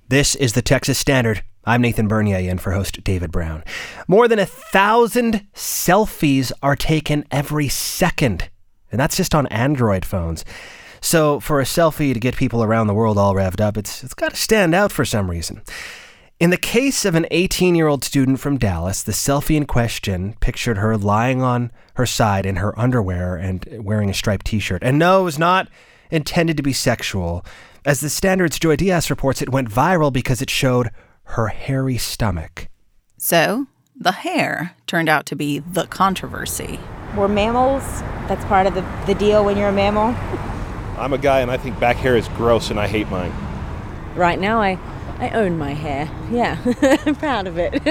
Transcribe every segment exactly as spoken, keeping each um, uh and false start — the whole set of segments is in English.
This is the Texas Standard. I'm Nathan Bernier, in for host David Brown. More than a thousand selfies are taken every second, and that's just on Android phones. So for a selfie to get people around the world all revved up, it's it's got to stand out for some reason. In the case of an eighteen-year-old student from Dallas, the selfie in question pictured her lying on her side in her underwear and wearing a striped t-shirt. And no, it was not intended to be sexual. As the Standard's Joy Diaz reports, it went viral because it showed her hairy stomach. So, the hair turned out to be the controversy. We're mammals. That's part of the, the deal when you're a mammal. I'm a guy and I think back hair is gross and I hate mine. Right now, I... I own my hair. Yeah, I'm proud of it.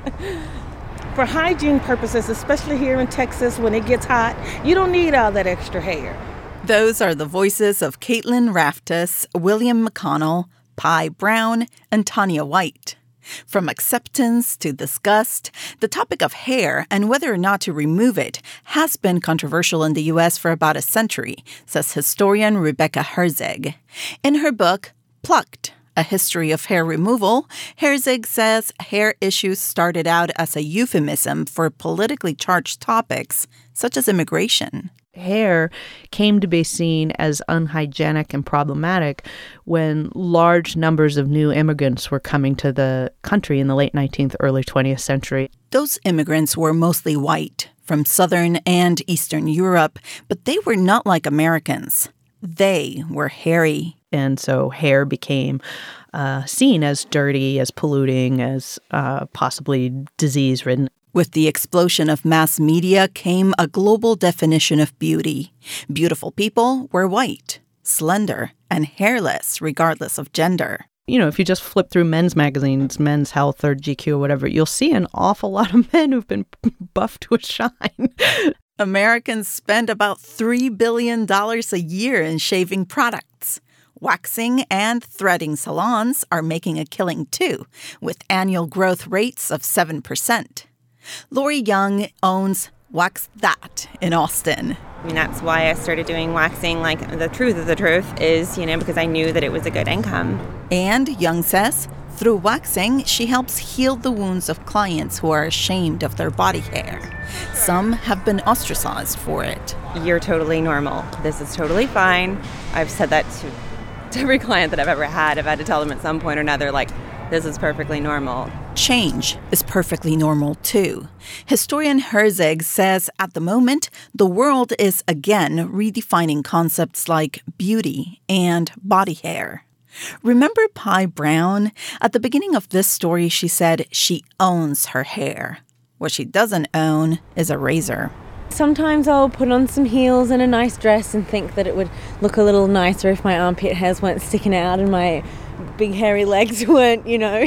For hygiene purposes, especially here in Texas when it gets hot, you don't need all that extra hair. Those are the voices of Caitlin Raftus, William McConnell, Pi Brown, and Tanya White. From acceptance to disgust, the topic of hair and whether or not to remove it has been controversial in the U S for about a century, says historian Rebecca Herzig. In her book, Plucked: A History of Hair Removal, Herzig says hair issues started out as a euphemism for politically charged topics, such as immigration. Hair came to be seen as unhygienic and problematic when large numbers of new immigrants were coming to the country in the late nineteenth, early twentieth century. Those immigrants were mostly white, from Southern and Eastern Europe, but they were not like Americans. They were hairy. And so hair became uh, seen as dirty, as polluting, as uh, possibly disease-ridden. With the explosion of mass media came a global definition of beauty. Beautiful people were white, slender, and hairless, regardless of gender. You know, if you just flip through men's magazines, Men's Health or G Q or whatever, you'll see an awful lot of men who've been buffed to a shine. Americans spend about three billion dollars a year in shaving products. Waxing and threading salons are making a killing, too, with annual growth rates of seven percent. Lori Young owns Wax That in Austin. I mean, that's why I started doing waxing. Like, the truth of the truth is, you know, because I knew that it was a good income. And Young says, through waxing, she helps heal the wounds of clients who are ashamed of their body hair. Some have been ostracized for it. You're totally normal. This is totally fine. I've said that to, to every client that I've ever had. I've had to tell them at some point or another, like, this is perfectly normal. Change is perfectly normal, too. Historian Herzig says at the moment, the world is again redefining concepts like beauty and body hair. Remember Pi Brown? At the beginning of this story, she said she owns her hair. What she doesn't own is a razor. Sometimes I'll put on some heels and a nice dress and think that it would look a little nicer if my armpit hairs weren't sticking out and my big hairy legs weren't, you know,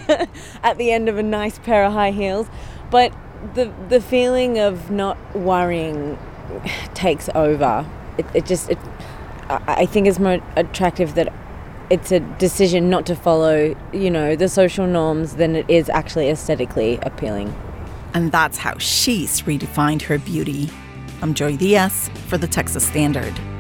at the end of a nice pair of high heels. But the the feeling of not worrying takes over. It, it just, it, I think it's more attractive that it's a decision not to follow, you know, the social norms than it is actually aesthetically appealing. And that's how she's redefined her beauty. I'm Joy Diaz for the Texas Standard.